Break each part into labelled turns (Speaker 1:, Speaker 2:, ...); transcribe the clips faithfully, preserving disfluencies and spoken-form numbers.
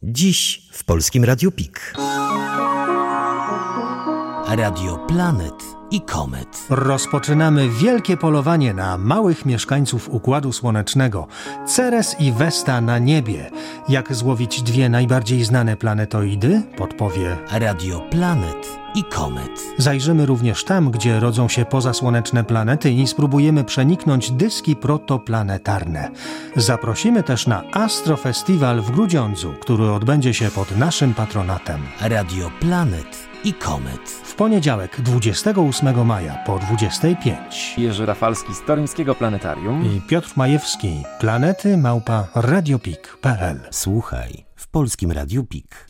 Speaker 1: Dziś w Polskim Radiu Pik. Radio Planet i Komet.
Speaker 2: Rozpoczynamy wielkie polowanie na małych mieszkańców Układu Słonecznego. Ceres i Vesta na niebie. Jak złowić dwie najbardziej znane planetoidy? Podpowie
Speaker 1: Radio Planet i Komet.
Speaker 2: Zajrzymy również tam, gdzie rodzą się pozasłoneczne planety i spróbujemy przeniknąć dyski protoplanetarne. Zaprosimy też na Astrofestiwal w Grudziądzu, który odbędzie się pod naszym patronatem.
Speaker 1: Radio Planet i Komet.
Speaker 2: W poniedziałek, dwudziestego ósmego maja po dwudziestej piątej.
Speaker 3: Jerzy Rafalski z Toruńskiego Planetarium
Speaker 2: I Piotr Majewski, planety małpa radiopik kropka p l.
Speaker 1: Słuchaj w Polskim Radiu Pik.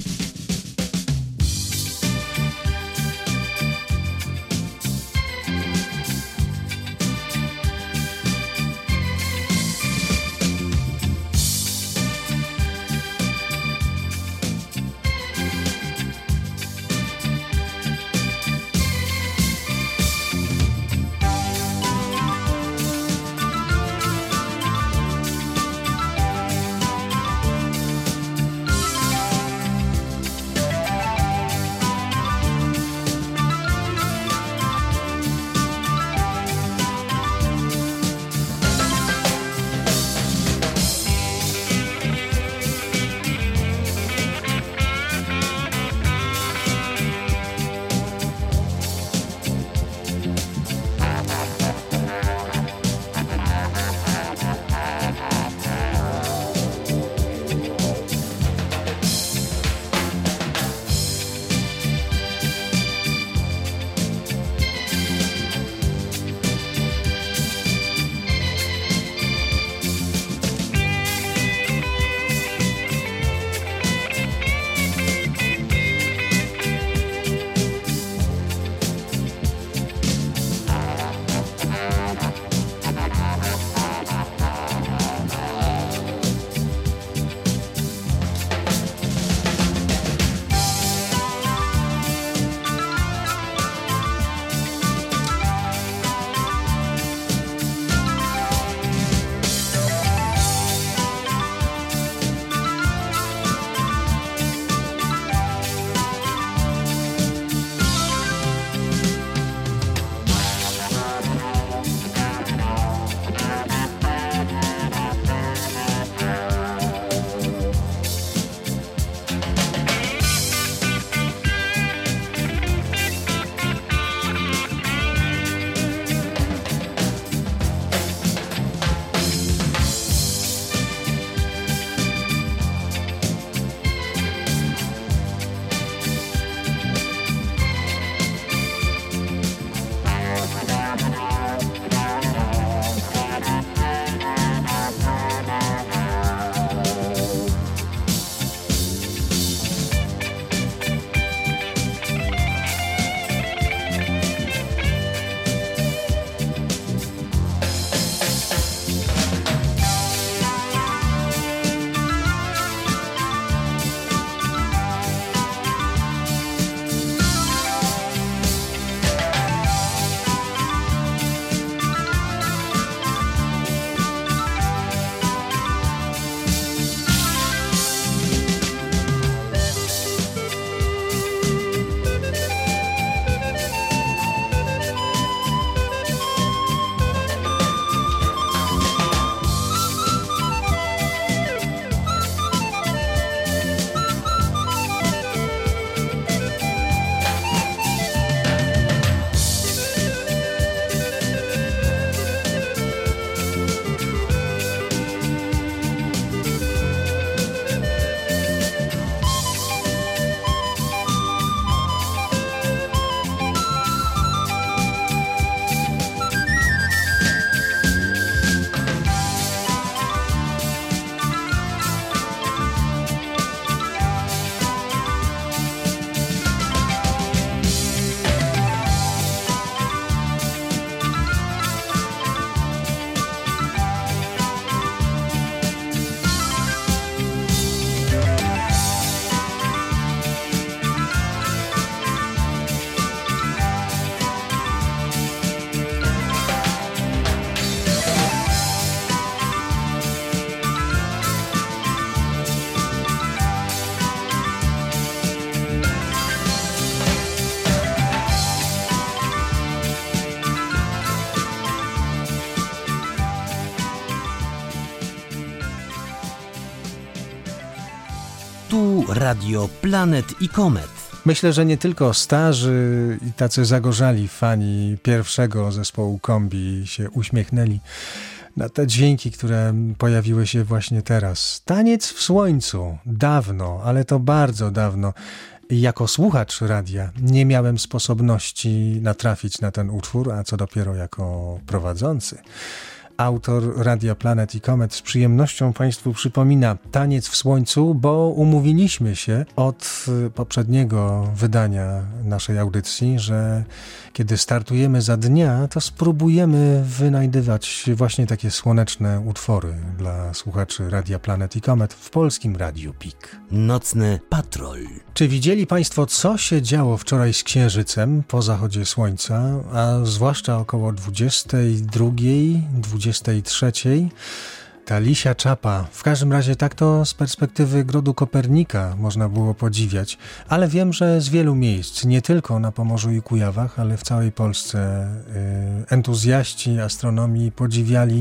Speaker 1: Tu Radio Planet i Komet.
Speaker 2: Myślę, że nie tylko starzy i tacy zagorzali fani pierwszego zespołu Kombi się uśmiechnęli na te dźwięki, które pojawiły się właśnie teraz. Taniec w słońcu. Dawno, ale to bardzo dawno. Jako słuchacz radia nie miałem sposobności natrafić na ten utwór, a co dopiero jako prowadzący. Autor Radia Planet i Komet z przyjemnością Państwu przypomina Taniec w słońcu, bo umówiliśmy się od poprzedniego wydania naszej audycji, że kiedy startujemy za dnia, to spróbujemy wynajdywać właśnie takie słoneczne utwory dla słuchaczy Radia Planet i Komet w polskim Radiu Pik.
Speaker 1: Nocny patrol.
Speaker 2: Czy widzieli Państwo, co się działo wczoraj z Księżycem po zachodzie słońca, a zwłaszcza około dwudziestej drugiej, dwudziestej trzeciej? Ta lisia czapa, w każdym razie tak to z perspektywy Grodu Kopernika można było podziwiać, ale wiem, że z wielu miejsc, nie tylko na Pomorzu i Kujawach, ale w całej Polsce yy, entuzjaści astronomii podziwiali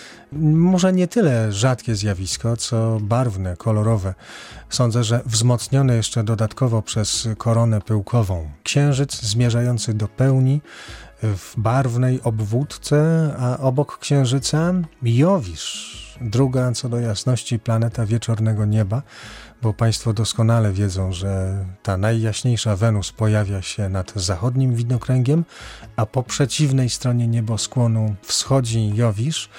Speaker 2: może nie tyle rzadkie zjawisko, co barwne, kolorowe. Sądzę, że wzmocnione jeszcze dodatkowo przez koronę pyłkową. Księżyc zmierzający do pełni w barwnej obwódce, a obok Księżyca Jowisz, druga co do jasności planeta wieczornego nieba, bo Państwo doskonale wiedzą, że ta najjaśniejsza Wenus pojawia się nad zachodnim widnokręgiem, a po przeciwnej stronie nieboskłonu wschodzi Jowisz,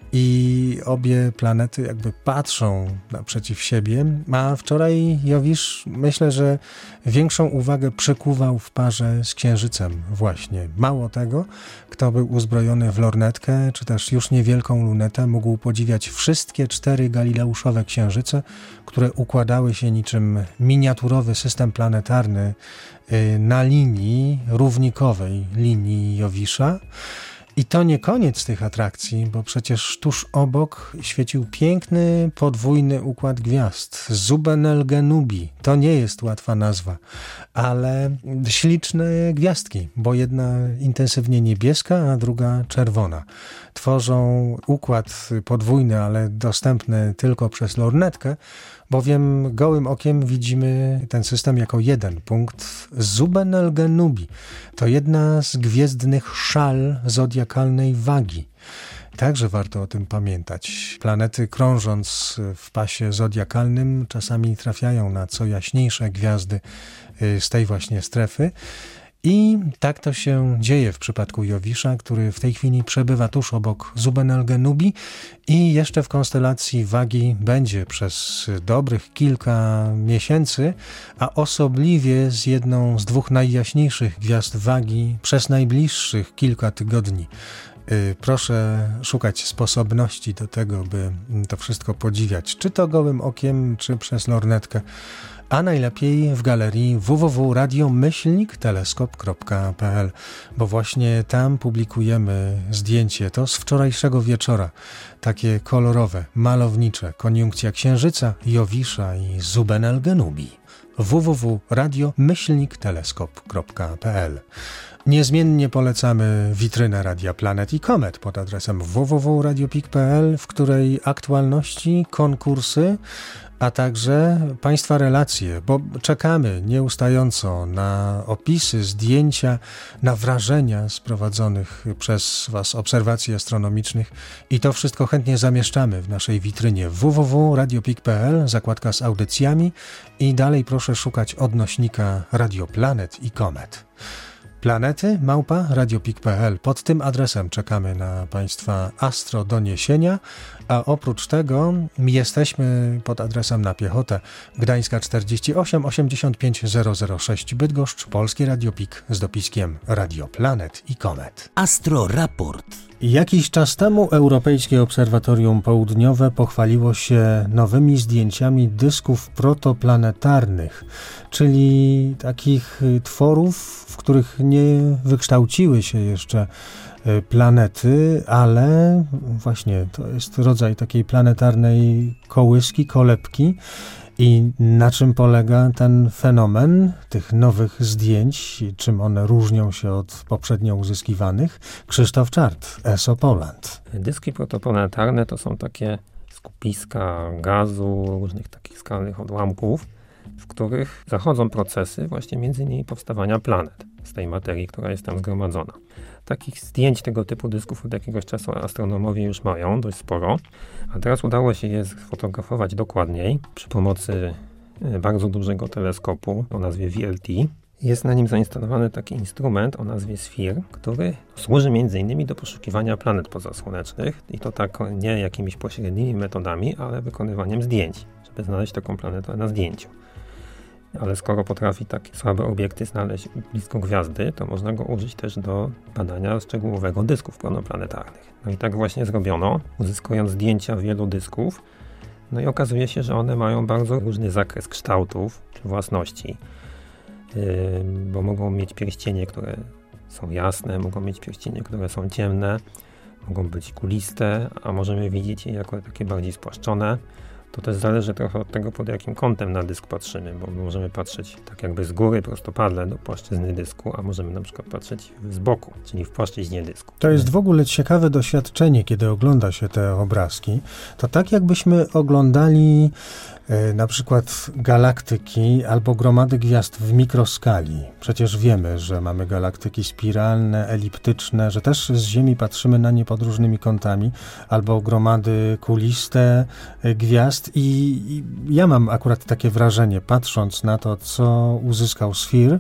Speaker 2: i obie planety jakby patrzą naprzeciw siebie, a wczoraj Jowisz, myślę, że większą uwagę przykuwał w parze z Księżycem właśnie. Mało tego, kto był uzbrojony w lornetkę, czy też już niewielką lunetę, mógł podziwiać wszystkie cztery galileuszowe księżyce, które układały się niczym miniaturowy system planetarny na linii równikowej, linii Jowisza. I to nie koniec tych atrakcji, bo przecież tuż obok świecił piękny, podwójny układ gwiazd. Zubenelgenubi. To nie jest łatwa nazwa, ale śliczne gwiazdki, bo jedna intensywnie niebieska, a druga czerwona. Tworzą układ podwójny, ale dostępny tylko przez lornetkę, bowiem gołym okiem widzimy ten system jako jeden punkt. Zubenelgenubi to jedna z gwiezdnych szal zodiakalnej wagi. Także warto o tym pamiętać. Planety, krążąc w pasie zodiakalnym, czasami trafiają na co jaśniejsze gwiazdy z tej właśnie strefy. I tak to się dzieje w przypadku Jowisza, który w tej chwili przebywa tuż obok Zubenelgenubi i jeszcze w konstelacji wagi będzie przez dobrych kilka miesięcy, a osobliwie z jedną z dwóch najjaśniejszych gwiazd wagi przez najbliższych kilka tygodni. Proszę szukać sposobności do tego, by to wszystko podziwiać, czy to gołym okiem, czy przez lornetkę, a najlepiej w galerii w w w kropka radio myślnik teleskop kropka p l, bo właśnie tam publikujemy zdjęcie, to z wczorajszego wieczora, takie kolorowe, malownicze, koniunkcja Księżyca, Jowisza i Zubenelgenubi. w w w kropka radio myślnik teleskop kropka p l. Niezmiennie polecamy witrynę Radia Planet i Komet pod adresem w w w kropka radio pik kropka p l, w której aktualności, konkursy, a także Państwa relacje, bo czekamy nieustająco na opisy, zdjęcia, na wrażenia z prowadzonych przez Was obserwacji astronomicznych i to wszystko chętnie zamieszczamy w naszej witrynie w w w kropka radio pik kropka p l, zakładka z audycjami i dalej proszę szukać odnośnika Radio Planet i Komet. Planety małpa radiopik kropka p l. Pod tym adresem czekamy na Państwa astrodoniesienia, a oprócz tego jesteśmy pod adresem na piechotę Gdańska czterdzieści osiem osiemdziesiąt pięć zero zero sześć Bydgoszcz, Polski Radio Pik z dopiskiem Radio Planet i Komet.
Speaker 1: Astro Raport.
Speaker 2: Jakiś czas temu Europejskie Obserwatorium Południowe pochwaliło się nowymi zdjęciami dysków protoplanetarnych, czyli takich tworów, w których nie wykształciły się jeszcze planety, ale właśnie to jest rodzaj takiej planetarnej kołyski, kolebki. I na czym polega ten fenomen tych nowych zdjęć, czym one różnią się od poprzednio uzyskiwanych? Krzysztof Czart, E S O Poland.
Speaker 3: Dyski protoplanetarne to są takie
Speaker 4: skupiska gazu, różnych takich skalnych odłamków, w których zachodzą procesy właśnie między innymi powstawania planet z tej materii, która jest tam zgromadzona. Takich zdjęć tego typu dysków od jakiegoś czasu astronomowie już mają dość sporo, a teraz udało się je sfotografować dokładniej przy pomocy bardzo dużego teleskopu o nazwie V L T. Jest na nim zainstalowany taki instrument o nazwie SFIR, który służy między innymi do poszukiwania planet pozasłonecznych i to tak nie jakimiś pośrednimi metodami, ale wykonywaniem zdjęć, żeby znaleźć taką planetę na zdjęciu. Ale skoro potrafi takie słabe obiekty znaleźć blisko gwiazdy, to można go użyć też do badania szczegółowego dysków protoplanetarnych. No i tak właśnie zrobiono, uzyskując zdjęcia wielu dysków. No i okazuje się, że one mają bardzo różny zakres kształtów czy własności, yy, bo mogą mieć pierścienie, które są jasne, mogą mieć pierścienie, które są ciemne, mogą być kuliste, a możemy widzieć je jako takie bardziej spłaszczone. To też zależy trochę od tego, pod jakim kątem na dysk patrzymy, bo możemy patrzeć tak jakby z góry prostopadle do płaszczyzny dysku, a możemy na przykład patrzeć z boku, czyli w płaszczyźnie dysku.
Speaker 2: To jest w ogóle ciekawe doświadczenie, kiedy ogląda się te obrazki. To tak jakbyśmy oglądali e, na przykład galaktyki albo gromady gwiazd w mikroskali. Przecież wiemy, że mamy galaktyki spiralne, eliptyczne, że też z Ziemi patrzymy na nie pod różnymi kątami, albo gromady kuliste e, gwiazd. I, I ja mam akurat takie wrażenie, patrząc na to, co uzyskał SFIR,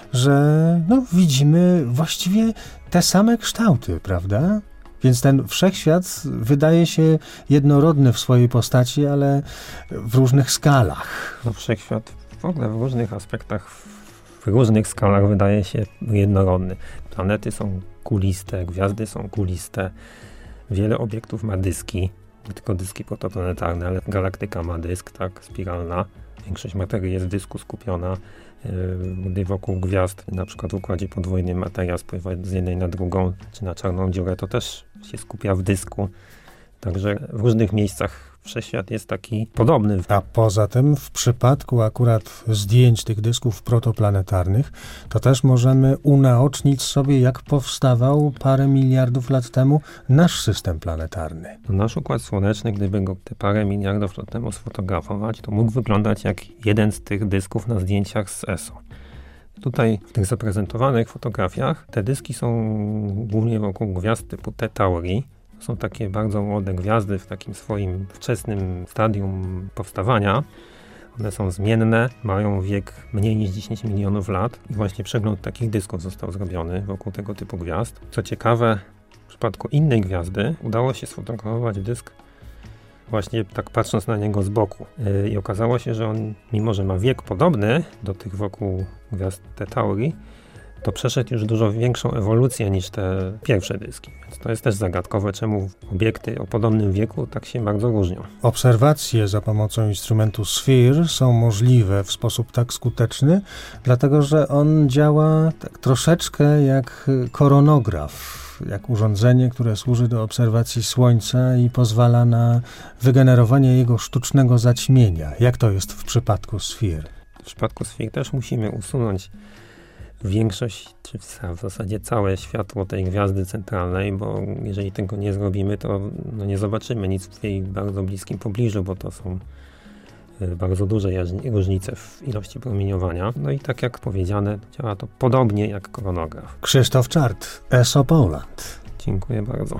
Speaker 2: że no, widzimy właściwie te same kształty, prawda? Więc ten wszechświat wydaje się jednorodny w swojej postaci, ale w różnych skalach.
Speaker 4: No, wszechświat w ogóle w różnych aspektach, w różnych skalach wydaje się jednorodny. Planety są kuliste, gwiazdy są kuliste, wiele obiektów ma dyski. Nie tylko dyski protoplanetarne, ale galaktyka ma dysk, tak, spiralna. Większość materii jest w dysku skupiona, gdy wokół gwiazd, na przykład w układzie podwójnym materia spływa z jednej na drugą, czy na czarną dziurę, to też się skupia w dysku. Także w różnych miejscach wszechświat jest taki podobny.
Speaker 2: A poza tym w przypadku akurat zdjęć tych dysków protoplanetarnych, to też możemy unaocznić sobie, jak powstawał parę miliardów lat temu nasz system planetarny.
Speaker 4: Nasz Układ Słoneczny, gdyby go te parę miliardów lat temu sfotografować, to mógł wyglądać jak jeden z tych dysków na zdjęciach z E S O. Tutaj w tych zaprezentowanych fotografiach te dyski są głównie wokół gwiazd typu T Tauri. Są takie bardzo młode gwiazdy w takim swoim wczesnym stadium powstawania. One są zmienne, mają wiek mniej niż dziesięć milionów lat i właśnie przegląd takich dysków został zrobiony wokół tego typu gwiazd. Co ciekawe, w przypadku innej gwiazdy udało się sfotografować dysk właśnie tak patrząc na niego z boku. Yy, I okazało się, że on, mimo że ma wiek podobny do tych wokół gwiazd T Tauri, to przeszedł już dużo większą ewolucję niż te pierwsze dyski. Więc to jest też zagadkowe, czemu obiekty o podobnym wieku tak się bardzo różnią.
Speaker 2: Obserwacje za pomocą instrumentu SFIR są możliwe w sposób tak skuteczny, dlatego że on działa tak troszeczkę jak koronograf, jak urządzenie, które służy do obserwacji Słońca i pozwala na wygenerowanie jego sztucznego zaćmienia. Jak to jest w przypadku SFIR?
Speaker 4: W przypadku SFIR też musimy usunąć większość, czy w zasadzie całe światło tej gwiazdy centralnej, bo jeżeli tego nie zrobimy, to no nie zobaczymy nic w jej bardzo bliskim pobliżu, bo to są bardzo duże różnice w ilości promieniowania. No i tak jak powiedziane, działa to podobnie jak koronograf.
Speaker 2: Krzysztof Czart, E S O Poland.
Speaker 4: Dziękuję bardzo.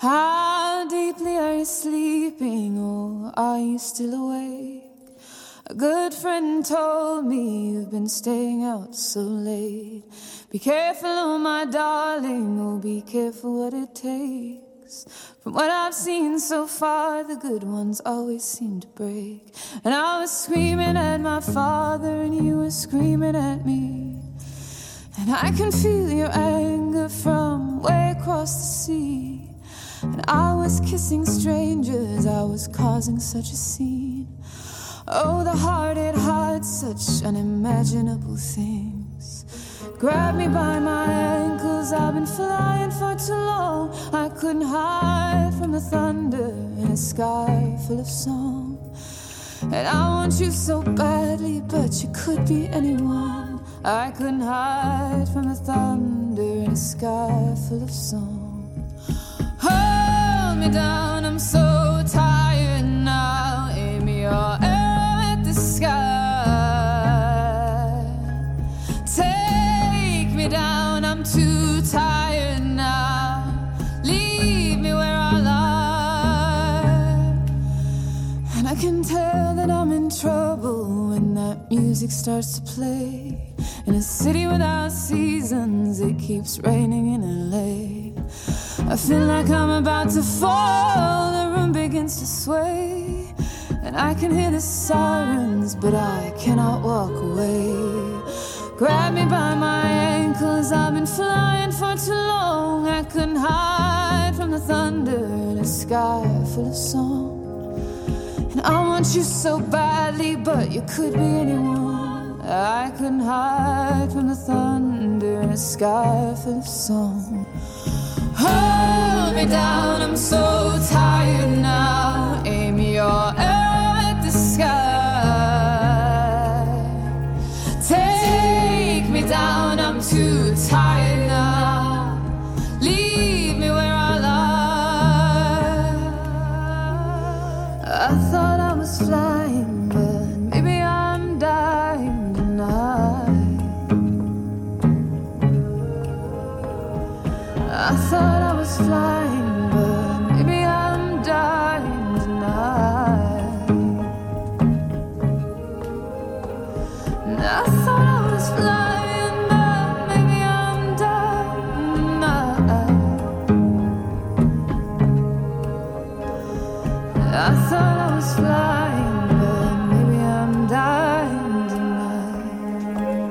Speaker 5: How deeply are you sleeping, or are you still awake? A good friend told me you've been staying out so late. Be careful, oh my darling, oh be careful what it takes. From what I've seen so far, the good ones always seem to break. And I was screaming at my father and you were screaming at me. And I can feel your anger from way across the sea. And I was kissing strangers, I was causing such a scene. Oh, the heart, it hides such unimaginable things. Grab me by my ankles, I've been flying for too long. I couldn't hide from the thunder in a sky full of song. And I want you so badly, but you could be anyone. I couldn't hide from the thunder in a sky full of song. Hold me down, I'm so tired now. music starts to play. In a city without seasons, it keeps raining in L A. I feel like I'm about to fall, the room begins to sway, and I can hear the sirens, but I cannot walk away. Grab me by my ankles, I've been flying for too long. I couldn't hide from the thunder in a sky full of song. And I want you so badly, but you could be anyone. I couldn't hide from the thunder in a sky full of song. Hold me down, I'm so tired now. Aim your arrow at the sky. Take me down, I'm too tired now. Leave me where I lie. I thought I was flying, but maybe I'm dying tonight. I thought I was flying, but maybe I'm dying tonight. And I thought I was flying, but maybe I'm dying tonight. I thought I was flying, but maybe I'm dying tonight.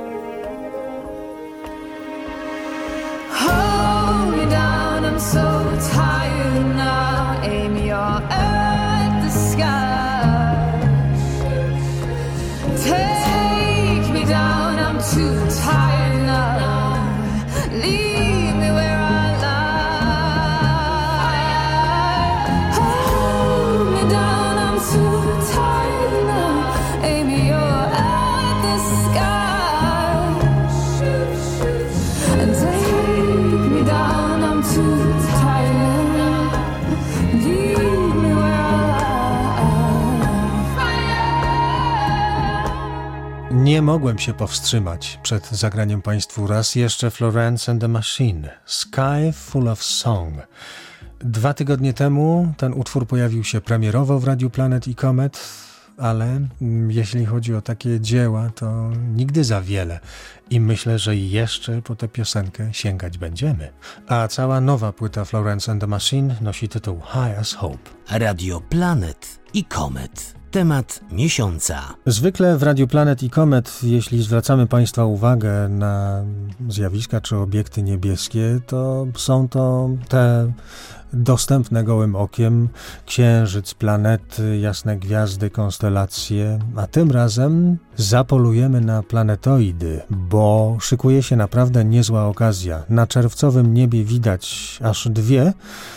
Speaker 5: Hold me down, I'm so tired now. Aim your arrow at the sky. Take me down, I'm too tired now. Leave me where I lie. Hold me down, I'm too tired now. Aim your arrow at the sky. And take me down, I'm too tired now. Leave me where I lie.
Speaker 2: Nie mogłem się powstrzymać przed zagraniem Państwu raz jeszcze Florence and the Machine, Sky Full of Song. Dwa tygodnie temu ten utwór pojawił się premierowo w Radiu Planet i Comet, ale mm, jeśli chodzi o takie dzieła, to nigdy za wiele i myślę, że jeszcze po tę piosenkę sięgać będziemy. A cała nowa płyta Florence and the Machine nosi tytuł High as Hope.
Speaker 1: Radio Planet i Comet. Temat miesiąca.
Speaker 2: Zwykle w Radiu Planet i Comet, jeśli zwracamy Państwa uwagę na zjawiska czy obiekty niebieskie, to są to te dostępne gołym okiem: księżyc, planety, jasne gwiazdy, konstelacje, a tym razem zapolujemy na planetoidy, bo szykuje się naprawdę niezła okazja. Na czerwcowym niebie widać aż dwie,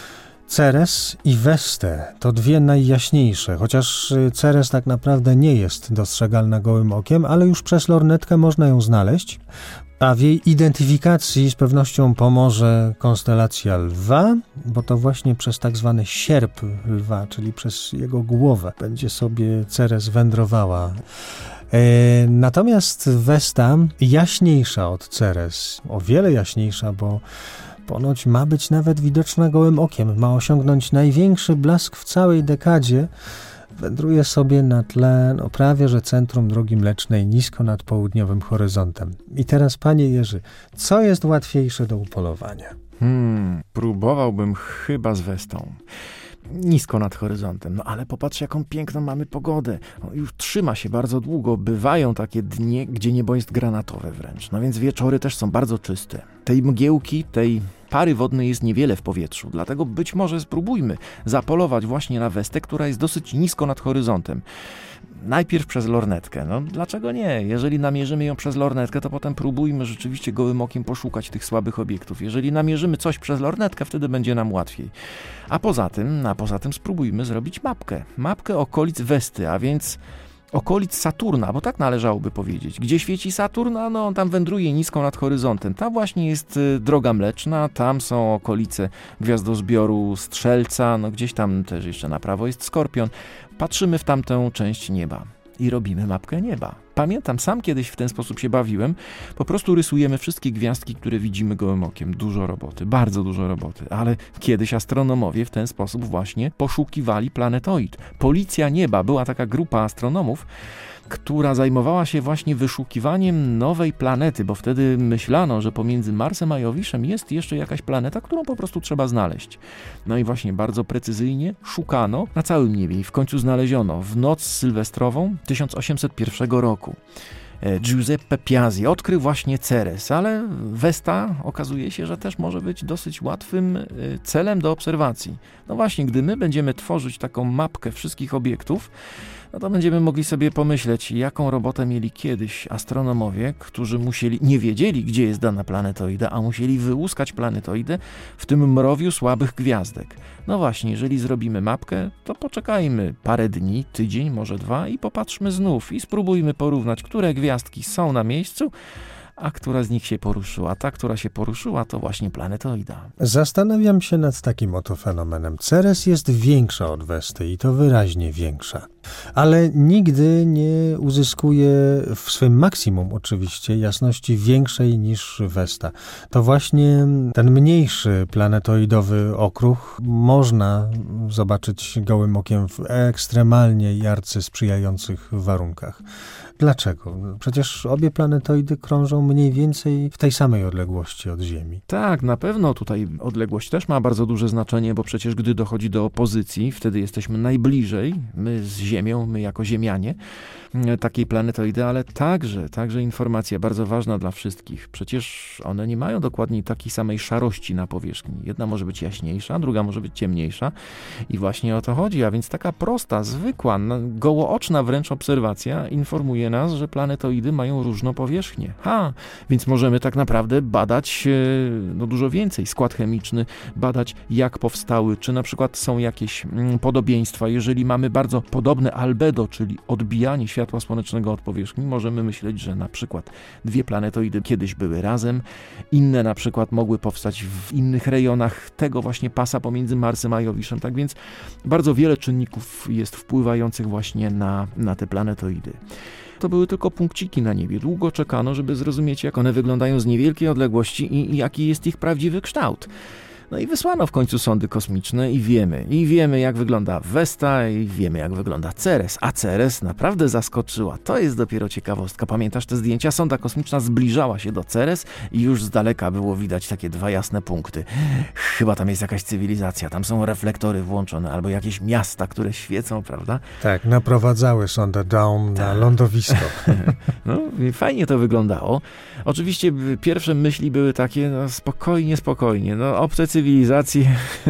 Speaker 2: Ceres i Vestę, to dwie najjaśniejsze, chociaż Ceres tak naprawdę nie jest dostrzegalna gołym okiem, ale już przez lornetkę można ją znaleźć, a w jej identyfikacji z pewnością pomoże konstelacja Lwa, bo to właśnie przez tak zwany sierp Lwa, czyli przez jego głowę, będzie sobie Ceres wędrowała. E, natomiast Vesta jaśniejsza od Ceres, o wiele jaśniejsza, bo ponoć ma być nawet widoczna gołym okiem, ma osiągnąć największy blask w całej dekadzie, wędruje sobie na tle no, prawie że centrum Drogi Mlecznej, nisko nad południowym horyzontem. I teraz, panie Jerzy, co jest łatwiejsze do upolowania?
Speaker 3: Hmm, próbowałbym chyba z Westą. Nisko nad horyzontem, no ale popatrz, jaką piękną mamy pogodę. No, już trzyma się bardzo długo, bywają takie dnie, gdzie niebo jest granatowe wręcz, no więc wieczory też są bardzo czyste. Tej mgiełki, tej pary wodnej jest niewiele w powietrzu, dlatego być może spróbujmy zapolować właśnie na Westę, która jest dosyć nisko nad horyzontem. Najpierw przez lornetkę. No dlaczego nie? Jeżeli namierzymy ją przez lornetkę, to potem próbujmy rzeczywiście gołym okiem poszukać tych słabych obiektów. Jeżeli namierzymy coś przez lornetkę, wtedy będzie nam łatwiej. A poza tym, a poza tym spróbujmy zrobić mapkę. Mapkę okolic Westy, a więc okolic Saturna, bo tak należałoby powiedzieć. Gdzie świeci Saturn? A no, on tam wędruje nisko nad horyzontem. Tam właśnie jest y, Droga Mleczna, tam są okolice gwiazdozbioru Strzelca, no gdzieś tam też jeszcze na prawo jest Skorpion. Patrzymy w tamtą część nieba i robimy mapkę nieba. Pamiętam, sam kiedyś w ten sposób się bawiłem. Po prostu rysujemy wszystkie gwiazdki, które widzimy gołym okiem. Dużo roboty, bardzo dużo roboty, ale kiedyś astronomowie w ten sposób właśnie poszukiwali planetoid. Policja Nieba, była taka grupa astronomów, która zajmowała się właśnie wyszukiwaniem nowej planety, bo wtedy myślano, że pomiędzy Marsem a Jowiszem jest jeszcze jakaś planeta, którą po prostu trzeba znaleźć. No i właśnie bardzo precyzyjnie szukano na całym niebie i w końcu znaleziono w noc sylwestrową tysiąc osiemset pierwszego roku. Giuseppe Piazzi odkrył właśnie Ceres, ale Vesta okazuje się, że też może być dosyć łatwym celem do obserwacji. No właśnie, gdy my będziemy tworzyć taką mapkę wszystkich obiektów, no to będziemy mogli sobie pomyśleć, jaką robotę mieli kiedyś astronomowie, którzy musieli, nie wiedzieli, gdzie jest dana planetoida, a musieli wyłuskać planetoidę w tym mrowiu słabych gwiazdek. No właśnie, jeżeli zrobimy mapkę, to poczekajmy parę dni, tydzień, może dwa i popatrzmy znów i spróbujmy porównać, które gwiazdki są na miejscu, a która z nich się poruszyła. Ta, która się poruszyła, to właśnie planetoida.
Speaker 2: Zastanawiam się nad takim oto fenomenem. Ceres jest większa od Vesty i to wyraźnie większa. Ale nigdy nie uzyskuje w swym maksimum oczywiście jasności większej niż Vesta. To właśnie ten mniejszy planetoidowy okruch można zobaczyć gołym okiem w ekstremalnie i arcysprzyjających warunkach. Dlaczego? Przecież obie planetoidy krążą mniej więcej w tej samej odległości od Ziemi.
Speaker 3: Tak, na pewno tutaj odległość też ma bardzo duże znaczenie, bo przecież gdy dochodzi do opozycji, wtedy jesteśmy najbliżej, my z Ziemią, my jako Ziemianie, takiej planetoidy, ale także, także informacja bardzo ważna dla wszystkich. Przecież one nie mają dokładnie takiej samej szarości na powierzchni. Jedna może być jaśniejsza, druga może być ciemniejsza i właśnie o to chodzi, a więc taka prosta, zwykła, gołooczna wręcz obserwacja informuje nas, że planetoidy mają różną powierzchnię. Ha, więc możemy tak naprawdę badać no, dużo więcej, skład chemiczny, badać jak powstały, czy na przykład są jakieś mm, podobieństwa. Jeżeli mamy bardzo podobne albedo, czyli odbijanie światła słonecznego od powierzchni, możemy myśleć, że na przykład dwie planetoidy kiedyś były razem, inne na przykład mogły powstać w innych rejonach tego właśnie pasa pomiędzy Marsem a Jowiszem. Tak więc bardzo wiele czynników jest wpływających właśnie na, na te planetoidy. To były tylko punkciki na niebie. Długo czekano, żeby zrozumieć, jak one wyglądają z niewielkiej odległości i, i jaki jest ich prawdziwy kształt. No i wysłano w końcu sondy kosmiczne i wiemy, i wiemy jak wygląda Vesta i wiemy jak wygląda Ceres, a Ceres naprawdę zaskoczyła. To jest dopiero ciekawostka. Pamiętasz te zdjęcia? Sonda kosmiczna zbliżała się do Ceres i już z daleka było widać takie dwa jasne punkty. Chyba tam jest jakaś cywilizacja, tam są reflektory włączone albo jakieś miasta, które świecą, prawda?
Speaker 2: Tak, naprowadzały sondę Dawn na lądowisko.
Speaker 3: No, fajnie to wyglądało. Oczywiście pierwsze myśli były takie, no spokojnie, spokojnie, no obce cywilizacje,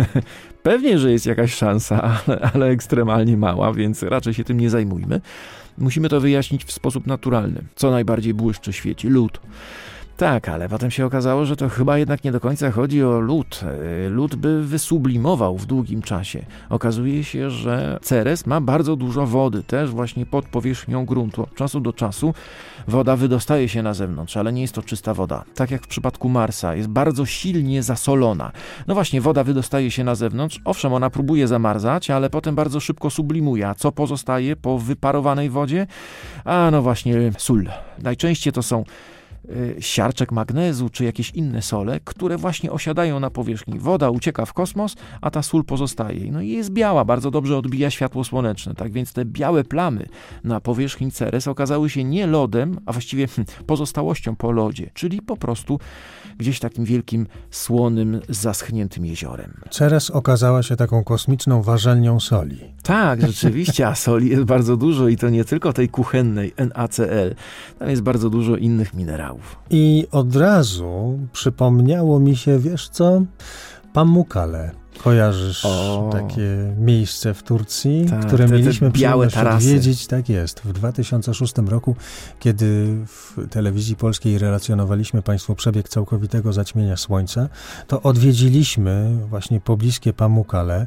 Speaker 3: pewnie, że jest jakaś szansa, ale, ale ekstremalnie mała, więc raczej się tym nie zajmujmy. Musimy to wyjaśnić w sposób naturalny. Co najbardziej błyszczy, świeci? Lód. Tak, ale potem się okazało, że to chyba jednak nie do końca chodzi o lód. Lód by wysublimował w długim czasie. Okazuje się, że Ceres ma bardzo dużo wody, też właśnie pod powierzchnią gruntu. Od czasu do czasu woda wydostaje się na zewnątrz, ale nie jest to czysta woda. Tak jak w przypadku Marsa, jest bardzo silnie zasolona. No właśnie, woda wydostaje się na zewnątrz, owszem, ona próbuje zamarzać, ale potem bardzo szybko sublimuje. A co pozostaje po wyparowanej wodzie? A no właśnie, sól. Najczęściej to są siarczek magnezu, czy jakieś inne sole, które właśnie osiadają na powierzchni. Woda ucieka w kosmos, a ta sól pozostaje. No i jest biała, bardzo dobrze odbija światło słoneczne. Tak więc te białe plamy na powierzchni Ceres okazały się nie lodem, a właściwie pozostałością po lodzie, czyli po prostu gdzieś takim wielkim, słonym, zaschniętym jeziorem.
Speaker 2: Ceres okazała się taką kosmiczną warzelnią soli.
Speaker 3: Tak, rzeczywiście, a soli jest bardzo dużo i to nie tylko tej kuchennej N A C L. Tam jest bardzo dużo innych minerałów.
Speaker 2: I od razu przypomniało mi się, wiesz co? Pamukkale. Kojarzysz
Speaker 3: o.
Speaker 2: takie miejsce w Turcji,
Speaker 3: Ta,
Speaker 2: które
Speaker 3: te, te
Speaker 2: mieliśmy
Speaker 3: białe
Speaker 2: przyjemność
Speaker 3: tarasy.
Speaker 2: odwiedzić? Tak jest. W dwa tysiące szóstym roku, kiedy w telewizji polskiej relacjonowaliśmy Państwu przebieg całkowitego zaćmienia Słońca, to odwiedziliśmy właśnie pobliskie Pamukkale.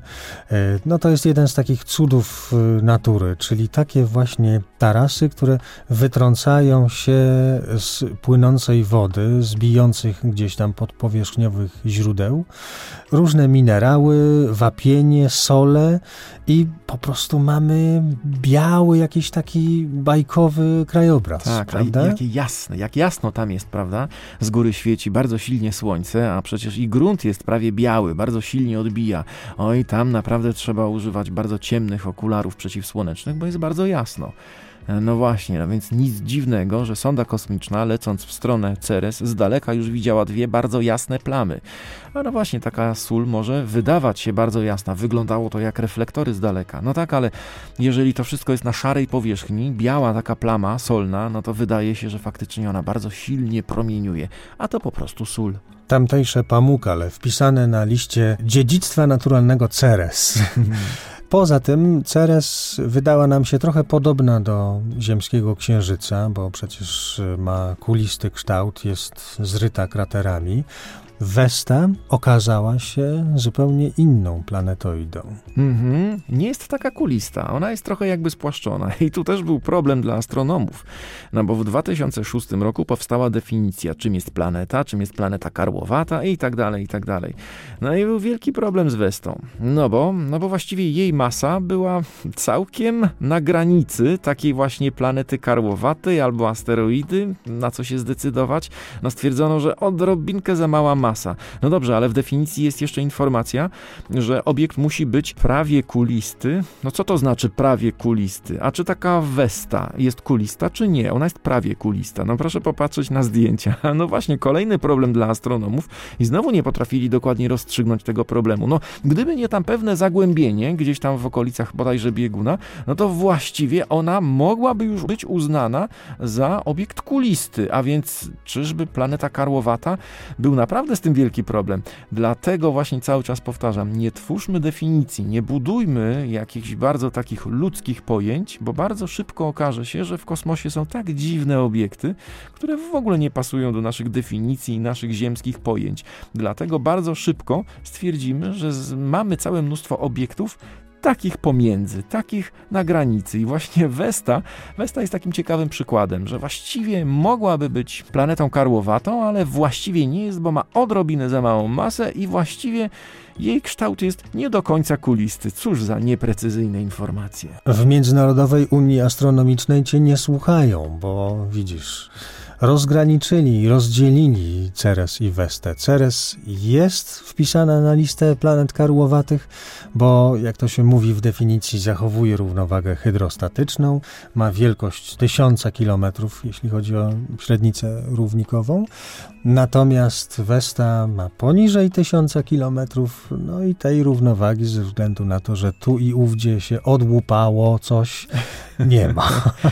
Speaker 2: No to jest jeden z takich cudów natury, czyli takie właśnie tarasy, które wytrącają się z płynącej wody, z bijących gdzieś tam podpowierzchniowych źródeł, różne minerały, wapienie, sole i po prostu mamy biały, jakiś taki bajkowy krajobraz,
Speaker 3: tak,
Speaker 2: prawda?
Speaker 3: Tak, jakie jasne, jak jasno tam jest, prawda? Z góry świeci bardzo silnie słońce, a przecież i grunt jest prawie biały, bardzo silnie odbija. Oj, tam naprawdę trzeba używać bardzo ciemnych okularów przeciwsłonecznych, bo jest bardzo jasno. No właśnie, no więc nic dziwnego, że sonda kosmiczna, lecąc w stronę Ceres, z daleka już widziała dwie bardzo jasne plamy. A no właśnie, taka sól może wydawać się bardzo jasna. Wyglądało to jak reflektory z daleka. No tak, ale jeżeli to wszystko jest na szarej powierzchni, biała taka plama solna, no to wydaje się, że faktycznie ona bardzo silnie promieniuje. A to po prostu sól.
Speaker 2: Tamtejsze Pamukkale wpisane na liście dziedzictwa naturalnego Ceres. Poza tym Ceres wydała nam się trochę podobna do ziemskiego księżyca, bo przecież ma kulisty kształt, jest zryta kraterami. Vesta okazała się zupełnie inną planetoidą.
Speaker 3: Mhm. Nie jest taka kulista, ona jest trochę jakby spłaszczona i tu też był problem dla astronomów, no bo w dwa tysiące szóstym roku powstała definicja, czym jest planeta, czym jest planeta karłowata i tak dalej, i tak dalej. No i był wielki problem z Vestą, no bo, no bo właściwie jej masa była całkiem na granicy takiej właśnie planety karłowatej albo asteroidy, na co się zdecydować. No stwierdzono, że odrobinkę za mała masa. Masa. No dobrze, ale w definicji jest jeszcze informacja, że obiekt musi być prawie kulisty. No co to znaczy prawie kulisty? A czy taka Vesta jest kulista, czy nie? Ona jest prawie kulista. No proszę popatrzeć na zdjęcia. No właśnie, kolejny problem dla astronomów i znowu nie potrafili dokładnie rozstrzygnąć tego problemu. No gdyby nie tam pewne zagłębienie, gdzieś tam w okolicach bodajże bieguna, no to właściwie ona mogłaby już być uznana za obiekt kulisty, a więc czyżby planeta karłowata był naprawdę z tym wielki problem. Dlatego właśnie cały czas powtarzam, nie twórzmy definicji, nie budujmy jakichś bardzo takich ludzkich pojęć, bo bardzo szybko okaże się, że w kosmosie są tak dziwne obiekty, które w ogóle nie pasują do naszych definicji i naszych ziemskich pojęć. Dlatego bardzo szybko stwierdzimy, że z, mamy całe mnóstwo obiektów takich pomiędzy, takich na granicy. I właśnie Vesta, Vesta jest takim ciekawym przykładem, że właściwie mogłaby być planetą karłowatą, ale właściwie nie jest, bo ma odrobinę za małą masę i właściwie jej kształt jest nie do końca kulisty. Cóż za nieprecyzyjne informacje.
Speaker 2: W Międzynarodowej Unii Astronomicznej cię nie słuchają, bo widzisz, rozgraniczyli, rozdzielili Ceres i Vestę. Ceres jest wpisana na listę planet karłowatych, bo jak to się mówi w definicji, zachowuje równowagę hydrostatyczną, ma wielkość tysiąca kilometrów, jeśli chodzi o średnicę równikową. Natomiast Vesta ma poniżej tysiąca kilometrów, no i tej równowagi ze względu na to, że tu i ówdzie się odłupało coś, nie ma.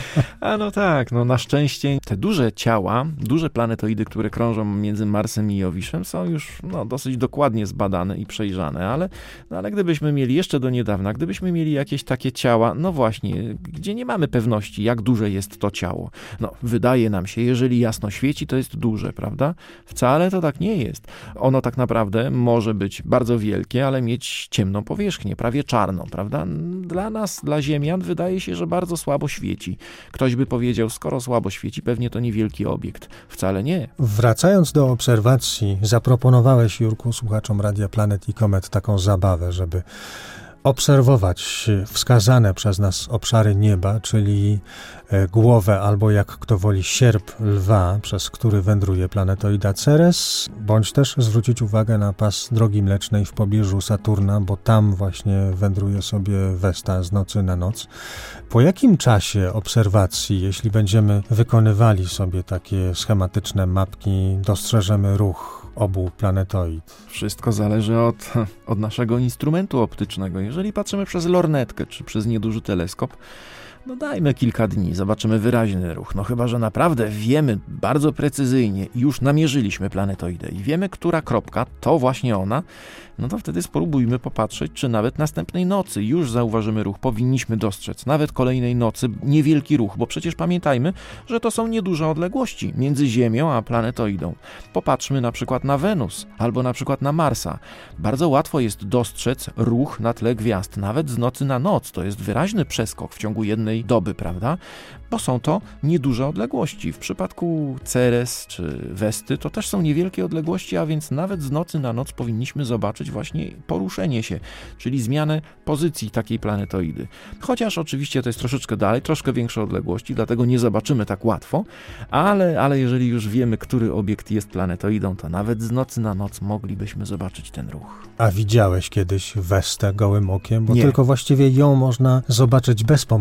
Speaker 3: A no tak, no na szczęście te duże ciała, duże planetoidy, które krążą między Marsem i Jowiszem, są już no, dosyć dokładnie zbadane i przejrzane, ale, no, ale gdybyśmy mieli jeszcze do niedawna, gdybyśmy mieli jakieś takie ciała, no właśnie, gdzie nie mamy pewności, jak duże jest to ciało. No, wydaje nam się, jeżeli jasno świeci, to jest duże, prawda? Wcale to tak nie jest. Ono tak naprawdę może być bardzo wielkie, ale mieć ciemną powierzchnię, prawie czarną, prawda? Dla nas, dla Ziemian, wydaje się, że bardzo słabo świeci. Ktoś by powiedział, skoro słabo świeci, pewnie to niewielki obiekt. Wcale nie.
Speaker 2: Wracając do obserwacji, zaproponowałeś, Jurku, słuchaczom Radia Planet i Komet taką zabawę, żeby obserwować wskazane przez nas obszary nieba, czyli głowę albo, jak kto woli, sierp lwa, przez który wędruje planetoida Ceres, bądź też zwrócić uwagę na pas Drogi Mlecznej w pobliżu Saturna, bo tam właśnie wędruje sobie Vesta z nocy na noc. Po jakim czasie obserwacji, jeśli będziemy wykonywali sobie takie schematyczne mapki, dostrzeżemy ruch obu planetoid?
Speaker 3: Wszystko zależy od, od naszego instrumentu optycznego. Jeżeli patrzymy przez lornetkę czy przez nieduży teleskop, no dajmy kilka dni, zobaczymy wyraźny ruch. No chyba że naprawdę wiemy bardzo precyzyjnie i już namierzyliśmy planetoidę i wiemy, która kropka to właśnie ona, no to wtedy spróbujmy popatrzeć, czy nawet następnej nocy już zauważymy ruch. Powinniśmy dostrzec nawet kolejnej nocy niewielki ruch, bo przecież pamiętajmy, że to są nieduże odległości między Ziemią a planetoidą. Popatrzmy na przykład na Wenus albo na przykład na Marsa. Bardzo łatwo jest dostrzec ruch na tle gwiazd, nawet z nocy na noc. To jest wyraźny przeskok w ciągu jednej doby, prawda? Bo są to nieduże odległości. W przypadku Ceres czy Vesty to też są niewielkie odległości, a więc nawet z nocy na noc powinniśmy zobaczyć właśnie poruszenie się, czyli zmianę pozycji takiej planetoidy. Chociaż oczywiście to jest troszeczkę dalej, troszkę większe odległości, dlatego nie zobaczymy tak łatwo, ale, ale jeżeli już wiemy, który obiekt jest planetoidą, to nawet z nocy na noc moglibyśmy zobaczyć ten ruch.
Speaker 2: A widziałeś kiedyś Vestę gołym okiem? Bo
Speaker 3: nie.
Speaker 2: Tylko właściwie ją można zobaczyć bez pomocy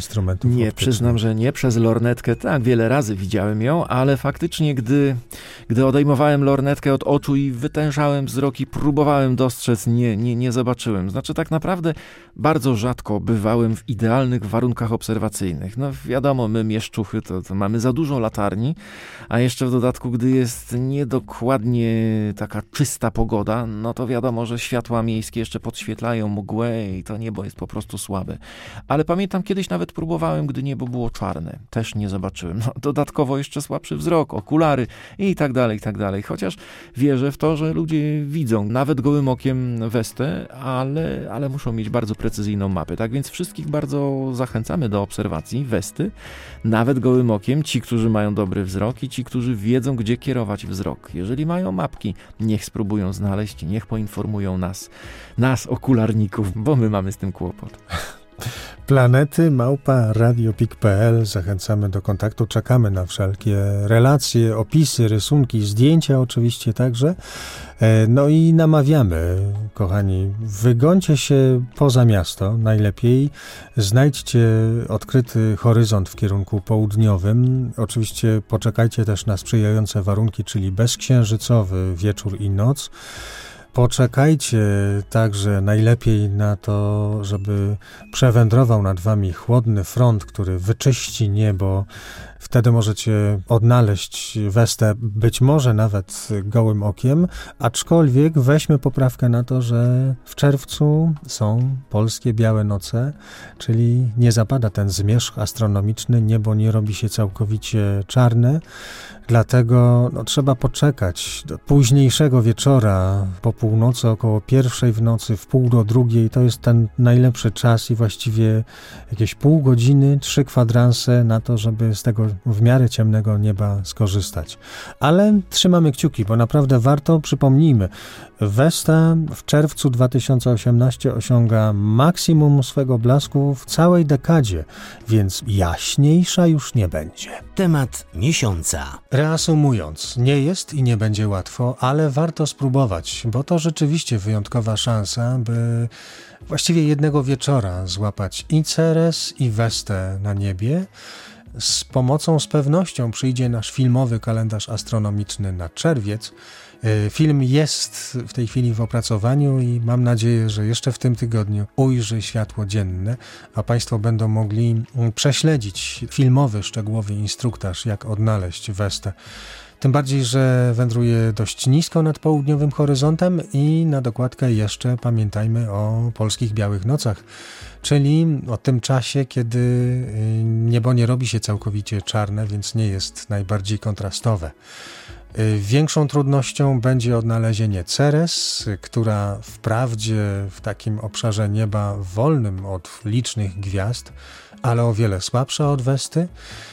Speaker 2: instrumentów
Speaker 3: Nie,
Speaker 2: optycznych.
Speaker 3: przyznam, że nie. Przez lornetkę tak, wiele razy widziałem ją, ale faktycznie, gdy, gdy odejmowałem lornetkę od oczu i wytężałem wzrok i próbowałem dostrzec, nie, nie, nie zobaczyłem. Znaczy tak naprawdę bardzo rzadko bywałem w idealnych warunkach obserwacyjnych. No wiadomo, my mieszczuchy to, to mamy za dużo latarni, a jeszcze w dodatku, gdy jest niedokładnie taka czysta pogoda, no to wiadomo, że światła miejskie jeszcze podświetlają mgłę i to niebo jest po prostu słabe. Ale pamiętam, kiedyś nawet próbowałem, gdy niebo było czarne. Też nie zobaczyłem. No, dodatkowo jeszcze słabszy wzrok, okulary i tak dalej, i tak dalej. Chociaż wierzę w to, że ludzie widzą nawet gołym okiem Westę, ale, ale muszą mieć bardzo precyzyjną mapę. Tak więc wszystkich bardzo zachęcamy do obserwacji Westy, nawet gołym okiem, ci, którzy mają dobry wzrok i ci, którzy wiedzą, gdzie kierować wzrok. Jeżeli mają mapki, niech spróbują znaleźć, niech poinformują nas, nas okularników, bo my mamy z tym kłopot.
Speaker 2: Planety małpa radiopik kropka p l. Zachęcamy do kontaktu. Czekamy na wszelkie relacje, opisy, rysunki, zdjęcia oczywiście także. No i namawiamy, kochani, wygońcie się poza miasto najlepiej. Znajdźcie odkryty horyzont w kierunku południowym. Oczywiście poczekajcie też na sprzyjające warunki, czyli bezksiężycowy wieczór i noc. Poczekajcie także najlepiej na to, żeby przewędrował nad wami chłodny front, który wyczyści niebo. Wtedy możecie odnaleźć Westę, być może nawet gołym okiem, aczkolwiek weźmy poprawkę na to, że w czerwcu są polskie białe noce, czyli nie zapada ten zmierzch astronomiczny, niebo nie robi się całkowicie czarne. Dlatego no, trzeba poczekać do późniejszego wieczora, po północy, około pierwszej w nocy, w pół do drugiej. To jest ten najlepszy czas i właściwie jakieś pół godziny, trzy kwadranse na to, żeby z tego w miarę ciemnego nieba skorzystać. Ale trzymamy kciuki, bo naprawdę warto, przypomnijmy, Westa w czerwcu dwa tysiące osiemnastego osiąga maksimum swego blasku w całej dekadzie, więc jaśniejsza już nie będzie.
Speaker 1: Temat miesiąca.
Speaker 2: Reasumując, nie jest i nie będzie łatwo, ale warto spróbować, bo to rzeczywiście wyjątkowa szansa, by właściwie jednego wieczora złapać i Ceres, i Westę na niebie. Z pomocą, z pewnością przyjdzie nasz filmowy kalendarz astronomiczny na czerwiec. Film jest w tej chwili w opracowaniu i mam nadzieję, że jeszcze w tym tygodniu ujrzy światło dzienne, a Państwo będą mogli prześledzić filmowy, szczegółowy instruktaż, jak odnaleźć Westę. Tym bardziej, że wędruje dość nisko nad południowym horyzontem i na dokładkę jeszcze pamiętajmy o polskich białych nocach, czyli o tym czasie, kiedy niebo nie robi się całkowicie czarne, więc nie jest najbardziej kontrastowe. Większą trudnością będzie odnalezienie Ceres, która wprawdzie w takim obszarze nieba wolnym od licznych gwiazd, ale o wiele słabsza od Westy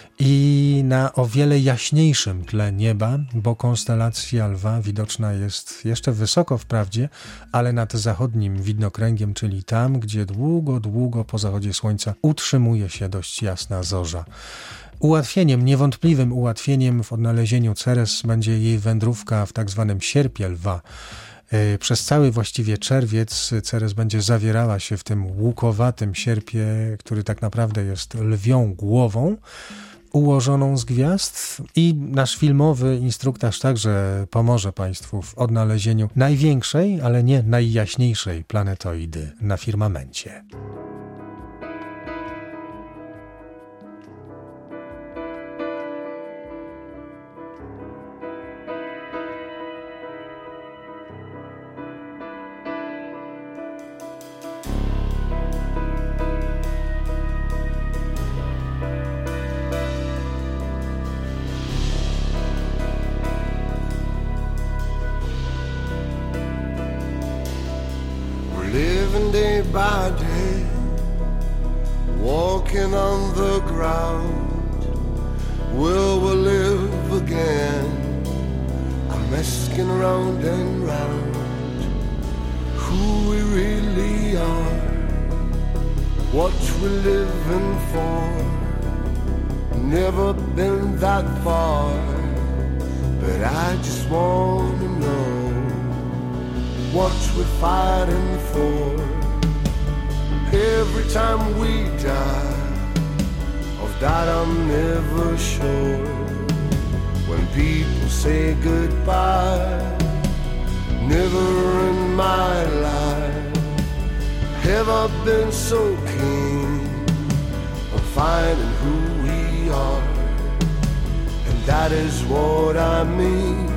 Speaker 2: i na o wiele jaśniejszym tle nieba, bo konstelacja Lwa widoczna jest jeszcze wysoko wprawdzie, ale nad zachodnim widnokręgiem, czyli tam, gdzie długo, długo po zachodzie słońca utrzymuje się dość jasna zorza. Ułatwieniem, niewątpliwym ułatwieniem w odnalezieniu Ceres będzie jej wędrówka w tak zwanym sierpie Lwa. Przez cały właściwie czerwiec Ceres będzie zawierała się w tym łukowatym sierpie, który tak naprawdę jest lwią głową ułożoną z gwiazd i nasz filmowy instruktaż także pomoże Państwu w odnalezieniu największej, ale nie najjaśniejszej planetoidy na firmamencie.
Speaker 6: Living day by day, walking on the ground. Will we live again? I'm asking round and round who we really are, what we're living for. Never been that far, but I just want to know what we're fighting for. Every time we die, that I'm never sure. When people say goodbye, never in my life have I been so keen on finding who we are. And that is what I mean,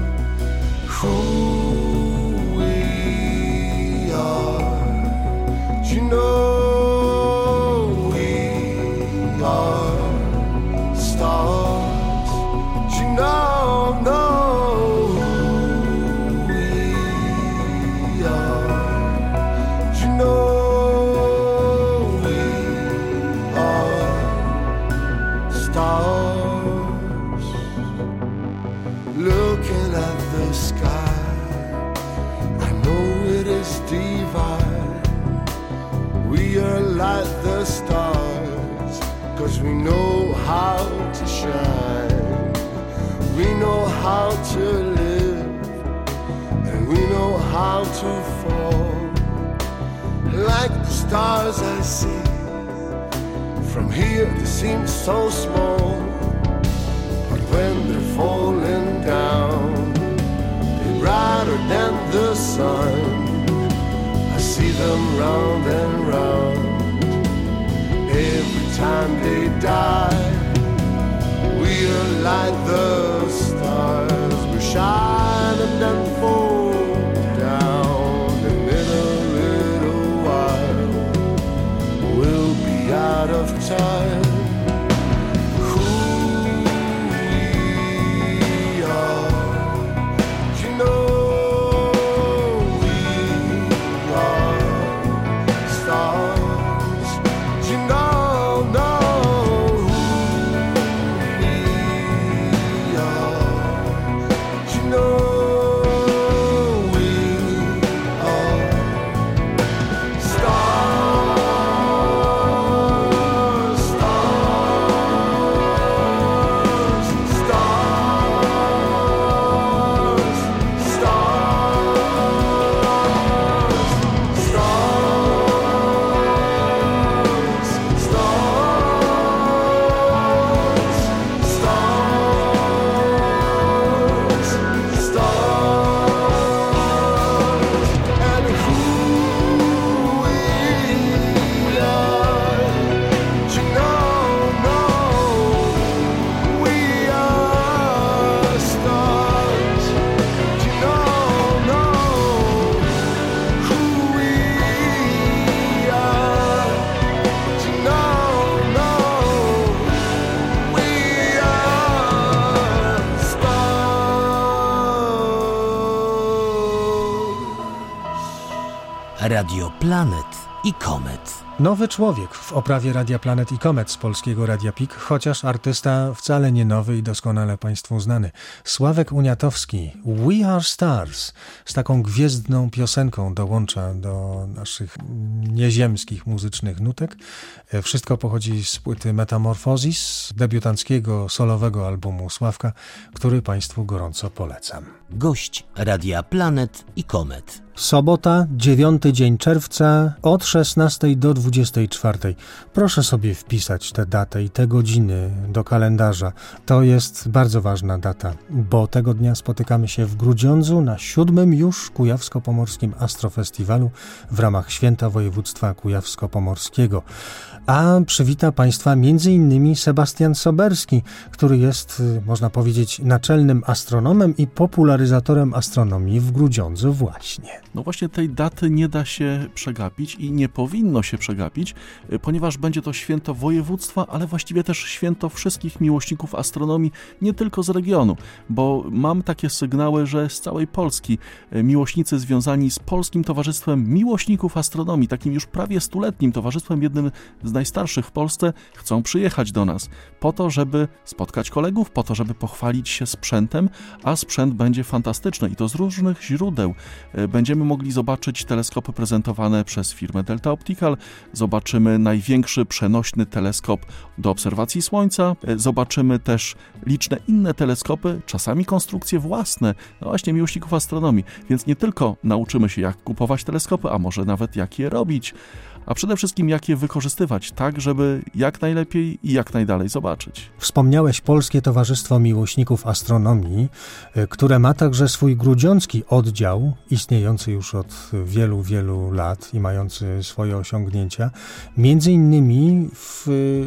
Speaker 6: who we are. Do you know we are stars? Do you know, know who we are? Do you know we are stars? Looking at the sky, I know it is divine. We are like the stars, 'cause we know how to shine. We know how to live, and we know how to fall. Like the stars I see, from here they seem so small, but when they're falling down, they're brighter than the sun. I see them round and round. Every time they die, we are like the stars. We shine and then fall down, and in a little while we'll be out of time. Who we are, you know we are stars. You know, know who we are. You know we are stars, stars, stars, stars, stars, stars, stars, stars, and who we are. You know, know we are stars. You know, know who we are. You know, know we are stars.
Speaker 1: Radio Planet i Komet.
Speaker 2: Nowy człowiek w oprawie Radia Planet i Komet z polskiego Radia P I K, chociaż artysta wcale nie nowy i doskonale Państwu znany. Sławek Uniatowski, We Are Stars, z taką gwiezdną piosenką dołącza do naszych nieziemskich muzycznych nutek. Wszystko pochodzi z płyty Metamorphosis, debiutanckiego solowego albumu Sławka, który Państwu gorąco polecam.
Speaker 1: Gość Radia Planet i Komet.
Speaker 2: Sobota, dziewiąty dzień czerwca, od szesnastej do dwudziestej czwartej. Proszę sobie wpisać tę datę i te godziny do kalendarza. To jest bardzo ważna data, bo tego dnia spotykamy się w Grudziądzu na siódmym już Kujawsko-Pomorskim Astrofestiwalu w ramach Święta Województwa Kujawsko-Pomorskiego. A przywita Państwa między innymi Sebastian Soberski, który jest, można powiedzieć, naczelnym astronomem i popularyzatorem astronomii w Grudziądzu właśnie.
Speaker 7: No właśnie tej daty nie da się przegapić i nie powinno się przegapić, ponieważ będzie to święto województwa, ale właściwie też święto wszystkich miłośników astronomii, nie tylko z regionu, bo mam takie sygnały, że z całej Polski miłośnicy związani z Polskim Towarzystwem Miłośników Astronomii, takim już prawie stuletnim towarzystwem, jednym z najstarszych w Polsce, chcą przyjechać do nas po to, żeby spotkać kolegów, po to, żeby pochwalić się sprzętem, a sprzęt będzie fantastyczny i to z różnych źródeł. Będziemy mogli zobaczyć teleskopy prezentowane przez firmę Delta Optical, zobaczymy największy przenośny teleskop do obserwacji Słońca, zobaczymy też liczne inne teleskopy, czasami konstrukcje własne, no właśnie miłośników astronomii, więc nie tylko nauczymy się, jak kupować teleskopy, a może nawet jak je robić, a przede wszystkim jak je wykorzystywać tak, żeby jak najlepiej i jak najdalej zobaczyć.
Speaker 2: Wspomniałeś Polskie Towarzystwo Miłośników Astronomii, które ma także swój grudziącki oddział, istniejący już od wielu, wielu lat i mający swoje osiągnięcia, między innymi w